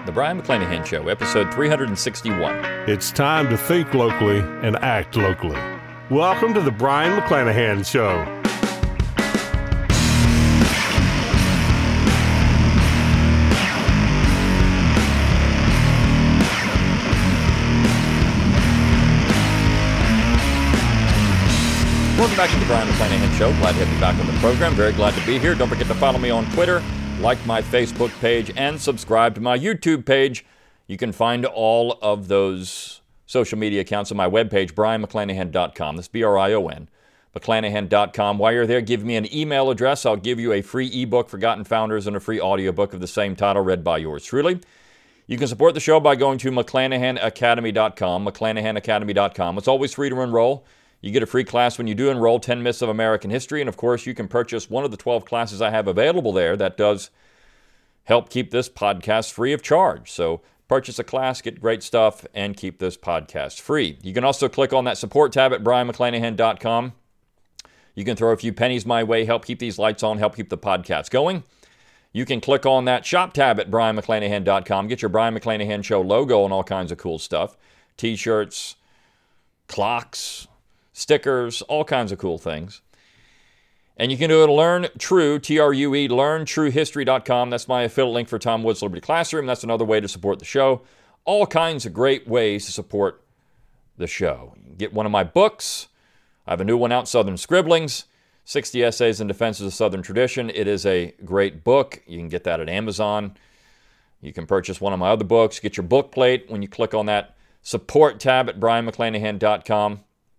The Brion McClanahan Show, episode 361. It's time to think locally and act locally. Welcome to the Brion McClanahan Show. Welcome back to the Brion McClanahan Show. Glad to have you back on the program. Very glad to be here. Don't forget to follow me on Twitter, like my Facebook page, and subscribe to my YouTube page. You can find all of those social media accounts on my webpage, brionmcclanahan.com. That's B-R-I-O-N, McClanahan.com. While you're there, give me an email address. I'll give you a free ebook, Forgotten Founders, and a free audiobook of the same title, read by yours truly. You can support the show by going to McClanahanacademy.com, McClanahanacademy.com. It's always free to enroll. You get a free class when you do enroll, 10 Myths of American History, and of course you can purchase one of the 12 classes I have available there that does help keep this podcast free of charge. So purchase a class, get great stuff, and keep this podcast free. You can also click on that support tab at brionmcclanahan.com. You can throw a few pennies my way, help keep these lights on, help keep the podcast going. You can click on that shop tab at brionmcclanahan.com, get your Brion McClanahan Show logo and all kinds of cool stuff. T-shirts, clocks, stickers, all kinds of cool things. And you can do it at Learn True, T-R-U-E, LearnTrueHistory.com. That's my affiliate link for Tom Woods Liberty Classroom. That's another way to support the show. All kinds of great ways to support the show. You can get one of my books. I have a new one out, Southern Scribblings, 60 Essays in Defense of the Southern Tradition. It is a great book. You can get that at Amazon. You can purchase one of my other books. Get your book plate when you click on that support tab at brionmcclanahan.com.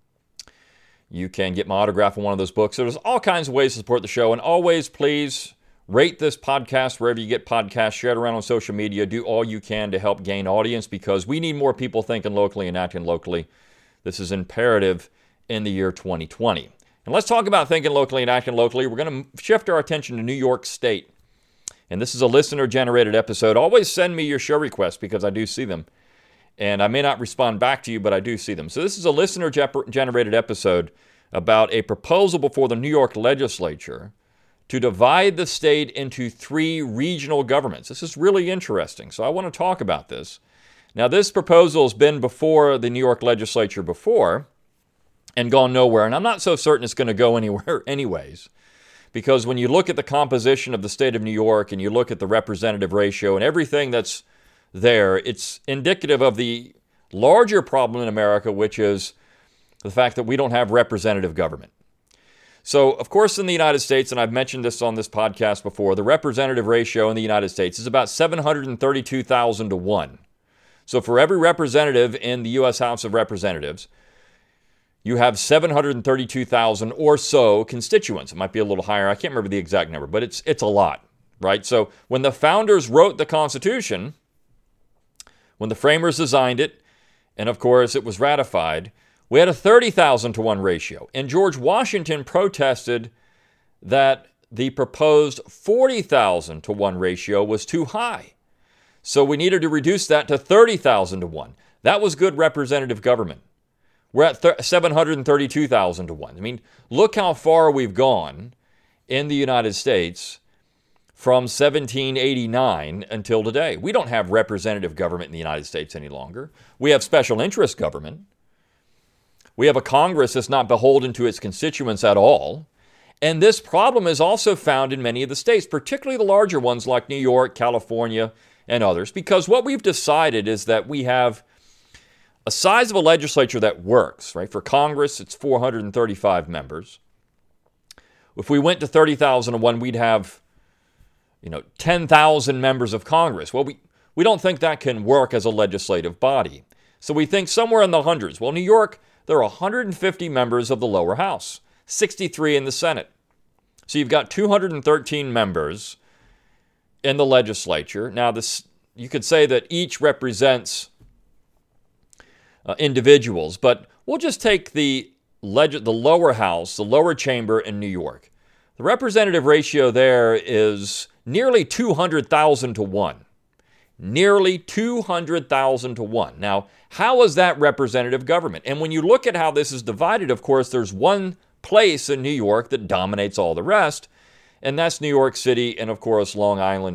You can get my autograph on one of those books. So there's all kinds of ways to support the show. And always, please rate this podcast wherever you get podcasts. Share it around on social media. Do all you can to help gain audience because we need more people thinking locally and acting locally. This is imperative in the year 2020. And let's talk about thinking locally and acting locally. We're going to shift our attention to New York State. And this is a listener-generated episode. Always send me your show requests because I do see them. And I may not respond back to you, but I do see them. So this is a listener-generated episode about a proposal before the New York legislature to divide the state into 3 regional governments. This is really interesting, so I want to talk about this. Now, this proposal has been before the New York legislature before and gone nowhere, and I'm not so certain it's going to go anywhere anyways, because when you look at the composition of the state of New York and you look at the representative ratio and everything that's there, it's indicative of the larger problem in America, which is the fact that we don't have representative government. So, of course, in the United States, and I've mentioned this on this podcast before, the representative ratio in the United States is about 732,000 to 1. So for every representative in the U.S. House of Representatives, you have 732,000 or so constituents. It might be a little higher. I can't remember the exact number, but it's a lot, right? So when the founders wrote the Constitution, when the framers designed it, and of course it was ratified, we had a 30,000 to 1 ratio. And George Washington protested that the proposed 40,000 to 1 ratio was too high. So we needed to reduce that to 30,000 to 1. That was good representative government. We're at 732,000 to 1. I mean, look how far we've gone in the United States from 1789 until today. We don't have representative government in the United States any longer. We have special interest government. We have a Congress that's not beholden to its constituents at all. And this problem is also found in many of the states, particularly the larger ones like New York, California, and others, because what we've decided is that we have a size of a legislature that works, right? For Congress, it's 435 members. If we went to 30,000 to 1, we'd have 10,000 members of Congress. Well, we don't think that can work as a legislative body. So we think somewhere in the hundreds. Well, New York, there are 150 members of the lower house, 63 in the Senate. So you've got 213 members in the legislature. Now, you could say that each represents individuals, but we'll just take the lower house, the lower chamber in New York. The representative ratio there is nearly 200,000 to 1. Nearly 200,000 to 1. Now, how is that representative government? And when you look at how this is divided, of course, there's one place in New York that dominates all the rest, and that's New York City and, of course, Long Island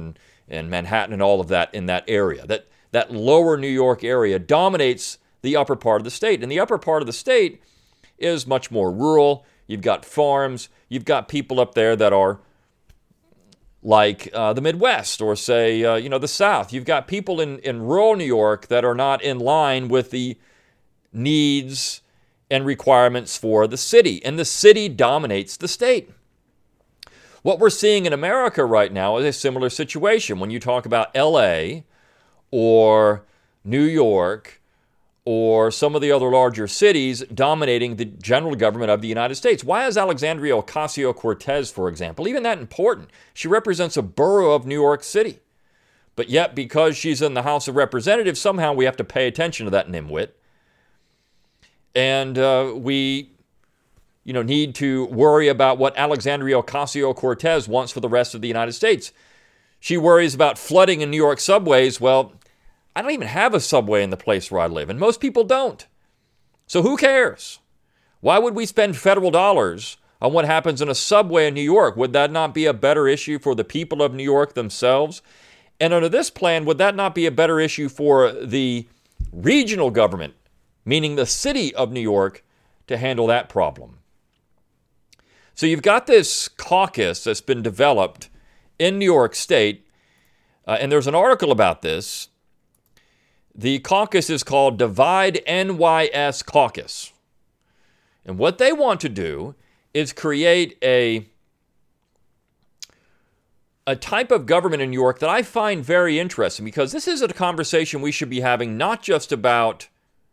and Manhattan and all of that in that area. That lower New York area dominates the upper part of the state. And the upper part of the state is much more rural. You've got farms. You've got people up there that are like the Midwest or say, the South. You've got people in rural New York that are not in line with the needs and requirements for the city. And the city dominates the state. What we're seeing in America right now is a similar situation. When you talk about LA or New York or some of the other larger cities dominating the general government of the United States. Why is Alexandria Ocasio-Cortez, for example, even that important? She represents a borough of New York City. But yet, because she's in the House of Representatives, somehow we have to pay attention to that nimwit. And we need to worry about what Alexandria Ocasio-Cortez wants for the rest of the United States. She worries about flooding in New York subways. Well, I don't even have a subway in the place where I live, and most people don't. So who cares? Why would we spend federal dollars on what happens in a subway in New York? Would that not be a better issue for the people of New York themselves? And under this plan, would that not be a better issue for the regional government, meaning the city of New York, to handle that problem? So you've got this caucus that's been developed in New York State, and there's an article about this. The caucus is called Divide NYS Caucus. And what they want to do is create a type of government in New York that I find very interesting, because this is a conversation we should be having not just about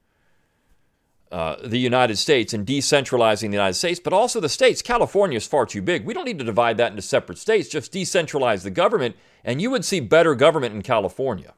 the United States and decentralizing the United States, but also the states. California is far too big. We don't need to divide that into separate states. Just decentralize the government, and you would see better government in California.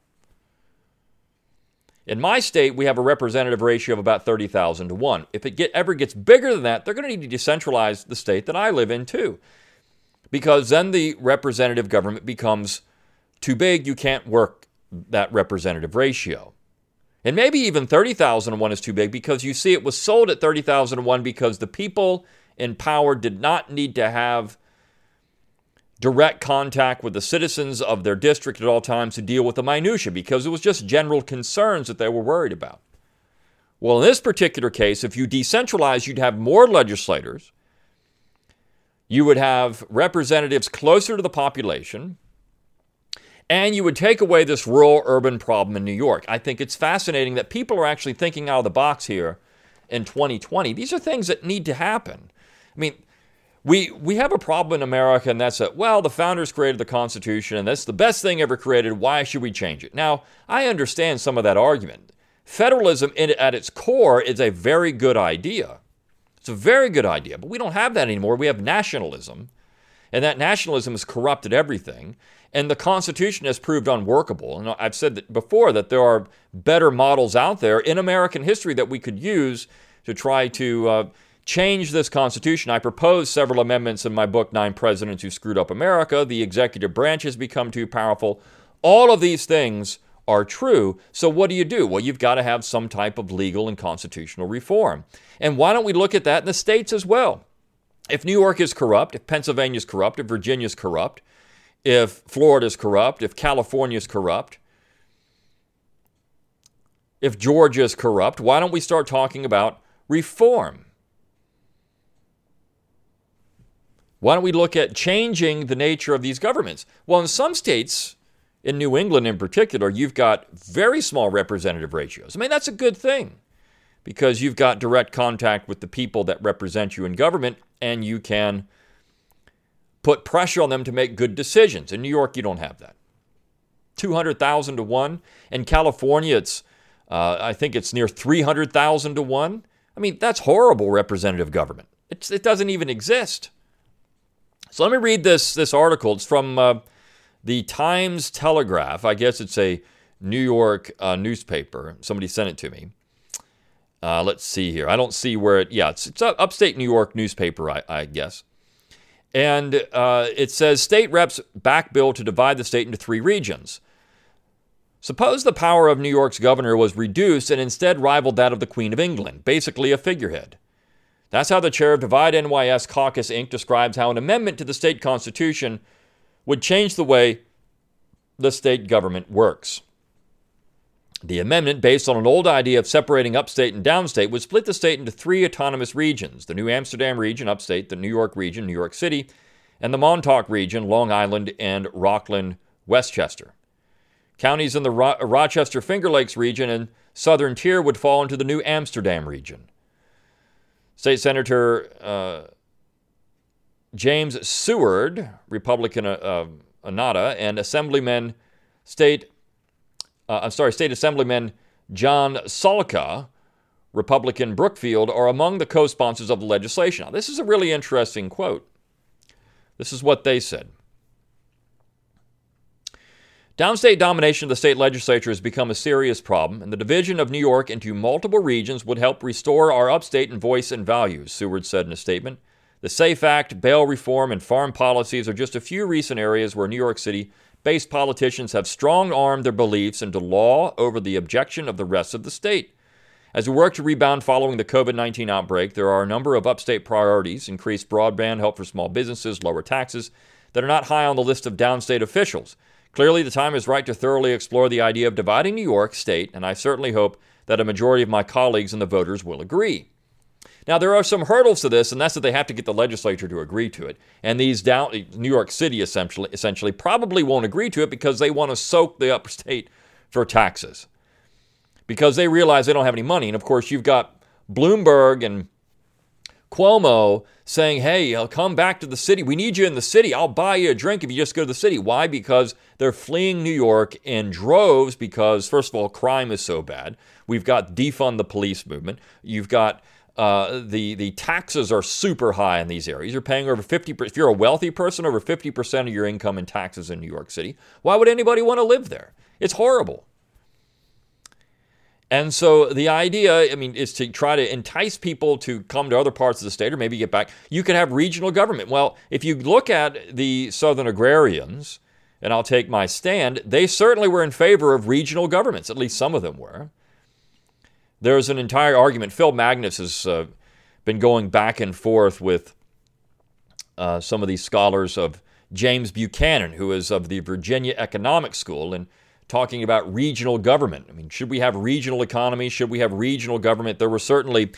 In my state, we have a representative ratio of about 30,000 to 1. If it ever gets bigger than that, they're going to need to decentralize the state that I live in too. Because then the representative government becomes too big. You can't work that representative ratio. And maybe even 30,000 to 1 is too big, because you see it was sold at 30,000 to 1 because the people in power did not need to have direct contact with the citizens of their district at all times to deal with the minutia, because it was just general concerns that they were worried about. Well, in this particular case, if you decentralize, you'd have more legislators. You would have representatives closer to the population, and you would take away this rural-urban problem in New York. I think it's fascinating that people are actually thinking out of the box here in 2020. These are things that need to happen. I mean, we have a problem in America, and that's that, well, the founders created the Constitution, and that's the best thing ever created. Why should we change it? Now, I understand some of that argument. Federalism at its core is a very good idea. It's a very good idea, but we don't have that anymore. We have nationalism, and that nationalism has corrupted everything, and the Constitution has proved unworkable. And I've said that before, that there are better models out there in American history that we could use to try to change this Constitution. I proposed several amendments in my book, 9 Presidents Who Screwed Up America. The executive branch has become too powerful. All of these things are true. So what do? Well, you've got to have some type of legal and constitutional reform. And why don't we look at that in the states as well? If New York is corrupt, if Pennsylvania is corrupt, if Virginia is corrupt, if Florida is corrupt, if California is corrupt, if Georgia is corrupt, why don't we start talking about reform? Why don't we look at changing the nature of these governments? Well, in some states, in New England in particular, you've got very small representative ratios. I mean, that's a good thing, because you've got direct contact with the people that represent you in government, and you can put pressure on them to make good decisions. In New York, you don't have that. 200,000 to 1. In California, it's I think it's near 300,000 to 1. I mean, that's horrible representative government. It doesn't even exist. So let me read this article. It's from the Times-Telegraph. I guess it's a New York newspaper. Somebody sent it to me. Let's see here. I don't see where it... Yeah, it's an upstate New York newspaper, I guess. And it says, state reps back bill to divide the state into 3 regions. Suppose the power of New York's governor was reduced and instead rivaled that of the Queen of England, basically a figurehead. That's how the chair of Divide NYS Caucus, Inc. describes how an amendment to the state constitution would change the way the state government works. The amendment, based on an old idea of separating upstate and downstate, would split the state into 3 autonomous regions: the New Amsterdam region, upstate, the New York region, New York City, and the Montauk region, Long Island and Rockland, Westchester. Counties in the Rochester Finger Lakes region and Southern Tier would fall into the New Amsterdam region. State Senator James Seward, Republican Anata, and State Assemblyman John Solka, Republican Brookfield, are among the co-sponsors of the legislation. Now, this is a really interesting quote. This is what they said. Downstate domination of the state legislature has become a serious problem, and the division of New York into multiple regions would help restore our upstate in voice and values, Seward said in a statement. The SAFE Act, bail reform, and farm policies are just a few recent areas where New York City-based politicians have strong-armed their beliefs into law over the objection of the rest of the state. As we work to rebound following the COVID-19 outbreak, there are a number of upstate priorities: increased broadband, help for small businesses, lower taxes, that are not high on the list of downstate officials. Clearly, the time is right to thoroughly explore the idea of dividing New York State, and I certainly hope that a majority of my colleagues and the voters will agree. Now, there are some hurdles to this, and that's that they have to get the legislature to agree to it. And New York City essentially probably won't agree to it because they want to soak the upstate for taxes, because they realize they don't have any money. And of course, you've got Bloomberg and Cuomo saying, hey, come back to the city. We need you in the city. I'll buy you a drink if you just go to the city. Why? Because they're fleeing New York in droves because, first of all, crime is so bad. We've got defund the police movement. You've got the taxes are super high in these areas. You're paying over 50%. If you're a wealthy person, over 50% of your income in taxes in New York City. Why would anybody want to live there? It's horrible. And so the idea, is to try to entice people to come to other parts of the state or maybe get back. You could have regional government. Well, if you look at the Southern agrarians, and I'll take my stand, they certainly were in favor of regional governments. At least some of them were. There's an entire argument. Phil Magnus has been going back and forth with some of these scholars of James Buchanan, who is of the Virginia Economic School, and talking about regional government. Should we have regional economy? Should we have regional government? There was certainly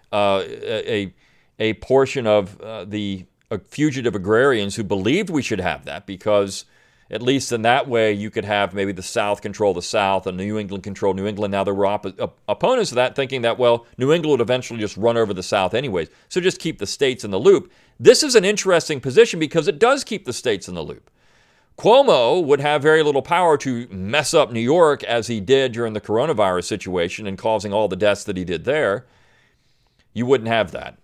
a portion of the fugitive agrarians who believed we should have that because, at least in that way, you could have maybe the South control the South and New England control New England. Now, there were opponents of that thinking that, well, New England would eventually just run over the South anyways, so just keep the states in the loop. This is an interesting position because it does keep the states in the loop. Cuomo would have very little power to mess up New York as he did during the coronavirus situation and causing all the deaths that he did there. You wouldn't have that.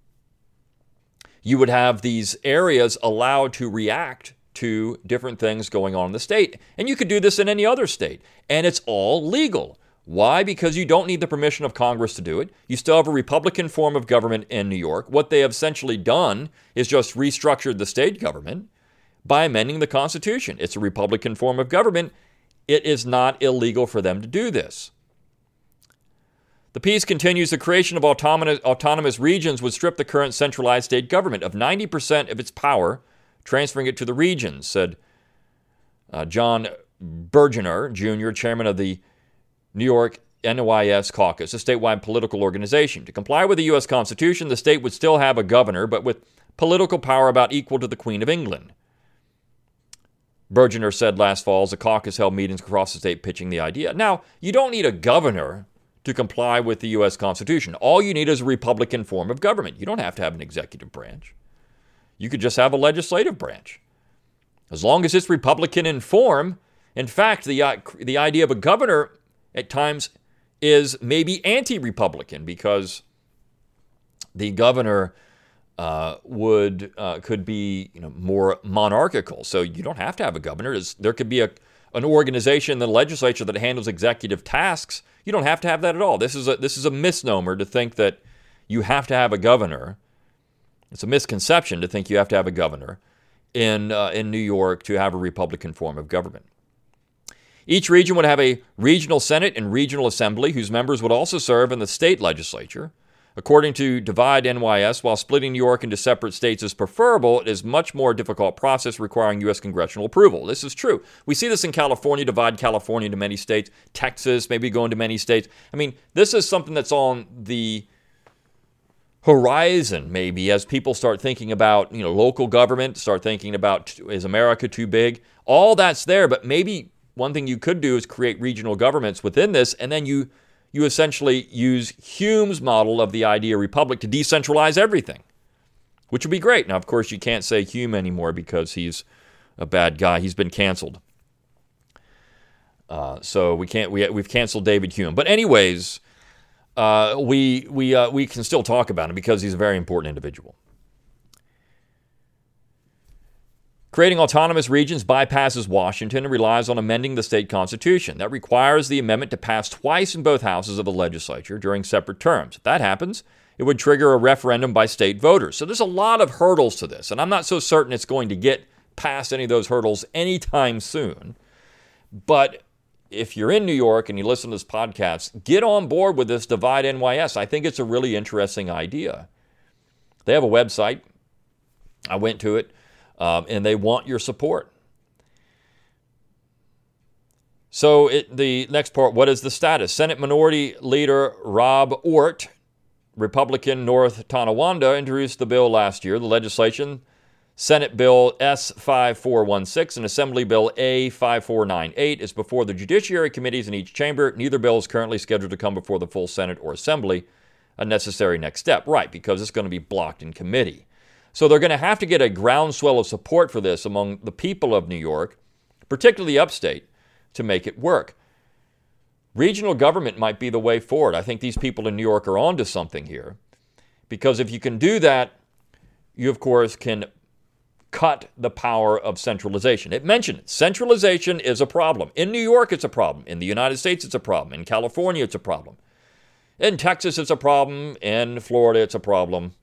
You would have these areas allowed to react to different things going on in the state. And you could do this in any other state. And it's all legal. Why? Because you don't need the permission of Congress to do it. You still have a Republican form of government in New York. What they have essentially done is just restructured the state government by amending the Constitution. It's a Republican form of government. It is not illegal for them to do this. The piece continues, the creation of autonomous regions would strip the current centralized state government of 90% of its power, transferring it to the regions, said John Bergener, Jr., chairman of the New York NYS caucus, a statewide political organization. To comply with the U.S. Constitution, the state would still have a governor, but with political power about equal to the Queen of England. Bergener said last fall as the caucus held meetings across the state pitching the idea. Now, you don't need a governor to comply with the U.S. Constitution. All you need is a Republican form of government. You don't have to have an executive branch. You could just have a legislative branch. As long as it's Republican in form. In fact, the idea of a governor at times is maybe anti-Republican because the governor could be more monarchical. So you don't have to have a governor. There could be an organization in the legislature that handles executive tasks. You don't have to have that at all. This is a misnomer to think that you have to have a governor. It's a misconception to think you have to have a governor in New York to have a Republican form of government. Each region would have a regional senate and regional assembly whose members would also serve in the state legislature. According to Divide NYS, while splitting New York into separate states is preferable, it is a much more difficult process requiring U.S. congressional approval. This is true. We see this in California, divide California into many states. Texas, maybe go into many states. I mean, this is something that's on the horizon, maybe, as people start thinking about, local government, start thinking about, is America too big? All that's there, but maybe one thing you could do is create regional governments within this, and then you essentially use Hume's model of the idea republic to decentralize everything, which would be great. Now, of course, you can't say Hume anymore because he's a bad guy. He's been canceled. So we've canceled David Hume. But anyways, we can still talk about him because he's a very important individual. Creating autonomous regions bypasses Washington and relies on amending the state constitution. That requires the amendment to pass twice in both houses of the legislature during separate terms. If that happens, it would trigger a referendum by state voters. So there's a lot of hurdles to this, and I'm not so certain it's going to get past any of those hurdles anytime soon. But if you're in New York and you listen to this podcast, get on board with this Divide NYS. I think it's a really interesting idea. They have a website. I went to it. And they want your support. So the next part, what is the status? Senate Minority Leader Rob Ortt, Republican North Tonawanda, introduced the bill last year. The legislation, Senate Bill S-5416 and Assembly Bill A-5498, is before the Judiciary Committees in each chamber. Neither bill is currently scheduled to come before the full Senate or Assembly, a necessary next step. Right, because it's going to be blocked in committee. So they're going to have to get a groundswell of support for this among the people of New York, particularly upstate, to make it work. Regional government might be the way forward. I think these people in New York are onto something here. Because if you can do that, you, of course, can cut the power of centralization. It mentioned it. Centralization is a problem. In New York, it's a problem. In the United States, it's a problem. In California, it's a problem. In Texas, it's a problem. In Florida, it's a problem.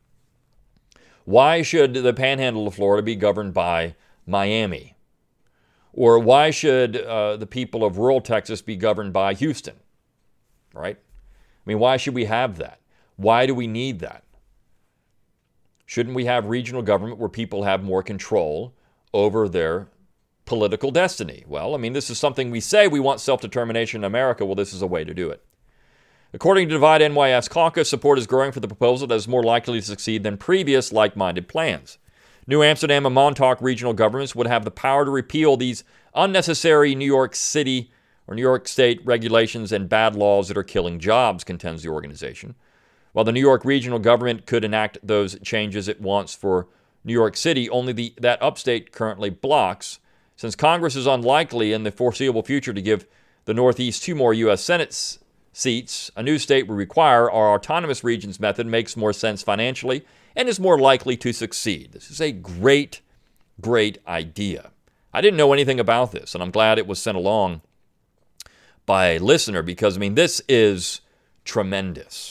Why should the panhandle of Florida be governed by Miami? Or why should the people of rural Texas be governed by Houston? Right? I mean, why should we have that? Why do we need that? Shouldn't we have regional government where people have more control over their political destiny? Well, I mean, this is something we say we want self-determination in America. Well, this is a way to do it. According to Divide NYS Caucus, support is growing for the proposal that is more likely to succeed than previous like-minded plans. New Amsterdam and Montauk regional governments would have the power to repeal these unnecessary New York City or New York State regulations and bad laws that are killing jobs, contends the organization. While the New York regional government could enact those changes it wants for New York City, only that upstate currently blocks. Since Congress is unlikely in the foreseeable future to give the Northeast 2 more U.S. Senate seats, a new state would require our autonomous regions method makes more sense financially and is more likely to succeed. This is a great, great idea. I didn't know anything about this, and I'm glad it was sent along by a listener because, I mean, this is tremendous.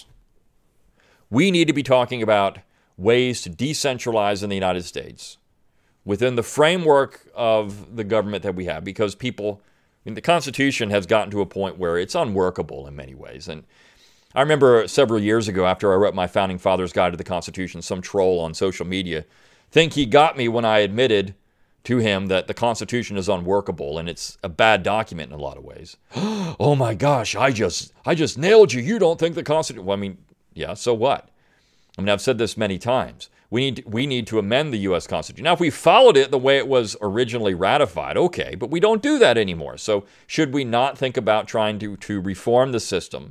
We need to be talking about ways to decentralize in the United States within the framework of the government that we have because people, I mean, the Constitution has gotten to a point where it's unworkable in many ways. And I remember several years ago after I wrote my Founding Fathers Guide to the Constitution, some troll on social media think he got me when I admitted to him that the Constitution is unworkable and it's a bad document in a lot of ways. Oh my gosh, I just nailed you. You don't think the Constitution... Well, I mean, yeah, so what? I mean, I've said this many times. We need to amend the U.S. Constitution. Now, if we followed it the way it was originally ratified, okay, but we don't do that anymore. So should we not think about trying to reform the system?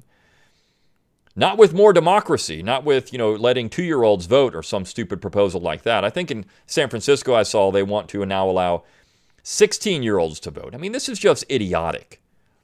Not with more democracy, not with, letting 2-year-olds vote or some stupid proposal like that. I think in San Francisco I saw they want to now allow 16-year-olds to vote. I mean, this is just idiotic.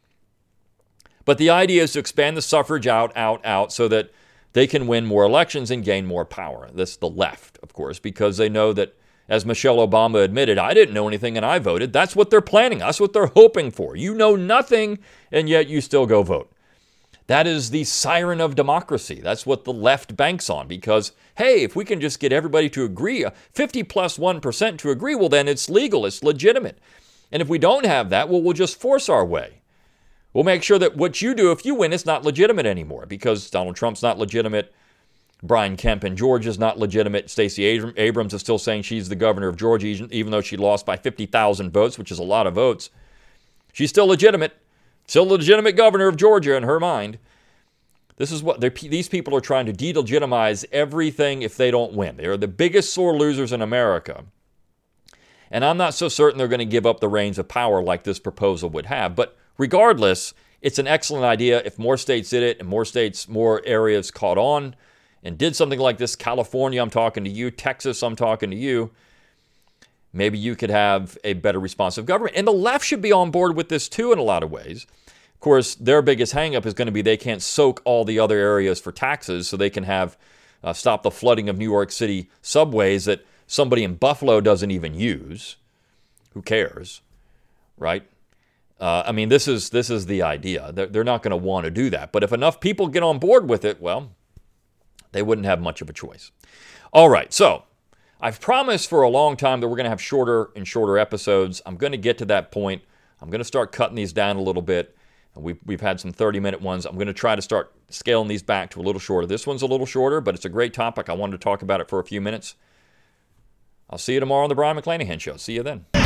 But the idea is to expand the suffrage out so that they can win more elections and gain more power. That's the left, of course, because they know that, as Michelle Obama admitted, I didn't know anything and I voted. That's what they're planning. That's what they're hoping for. You know nothing, and yet you still go vote. That is the siren of democracy. That's what the left banks on because, hey, if we can just get everybody to agree, 50 plus 1% to agree, well, then it's legal, it's legitimate. And if we don't have that, well, we'll just force our way. We'll make sure that what you do, if you win, it's not legitimate anymore because Donald Trump's not legitimate. Brian Kemp in Georgia is not legitimate. Stacey Abrams is still saying she's the governor of Georgia, even though she lost by 50,000 votes, which is a lot of votes. She's still legitimate. Still a legitimate governor of Georgia in her mind. This is what these people are trying to delegitimize everything if they don't win. They are the biggest sore losers in America. And I'm not so certain they're going to give up the reins of power like this proposal would have. But regardless, it's an excellent idea. If more states did it and more areas caught on and did something like this, California, I'm talking to you, Texas, I'm talking to you, maybe you could have a better responsive government. And the left should be on board with this too in a lot of ways. Of course, their biggest hangup is going to be they can't soak all the other areas for taxes, so they can have stop the flooding of New York City subways that somebody in Buffalo doesn't even use. Who cares, right? I mean, this is the idea. They're not going to want to do that. But if enough people get on board with it, well, they wouldn't have much of a choice. All right, so I've promised for a long time that we're going to have shorter and shorter episodes. I'm going to get to that point. I'm going to start cutting these down a little bit. We've had some 30-minute ones. I'm going to try to start scaling these back to a little shorter. This one's a little shorter, but it's a great topic. I wanted to talk about it for a few minutes. I'll see you tomorrow on the Brion McClanahan Show. See you then.